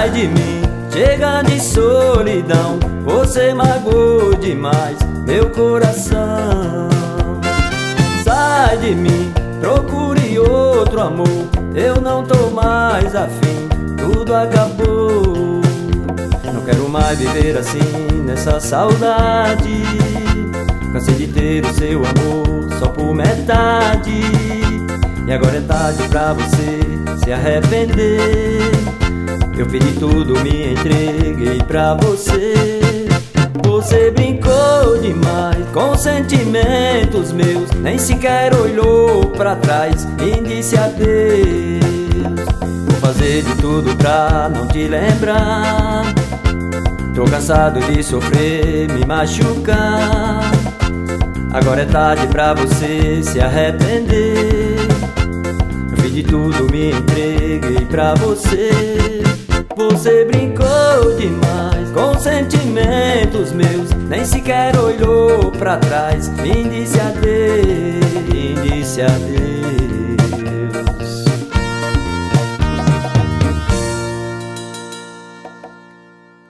Sai de mim, chega de solidão, você magoou demais meu coração. Sai de mim, procure outro amor, eu não tô mais afim, tudo acabou. Não quero mais viver assim, nessa saudade. Cansei de ter o seu amor só por metade. E agora é tarde pra você se arrepender. Eu pedi tudo, me entreguei pra você. Você brincou demais com sentimentos meus, nem sequer olhou pra trás e disse adeus. Vou fazer de tudo pra não te lembrar. Tô cansado de sofrer, me machucar. Agora é tarde pra você se arrepender. Eu fiz de tudo, me entreguei pra você. Você brincou demais com sentimentos meus, nem sequer olhou pra trás, me disse adeus.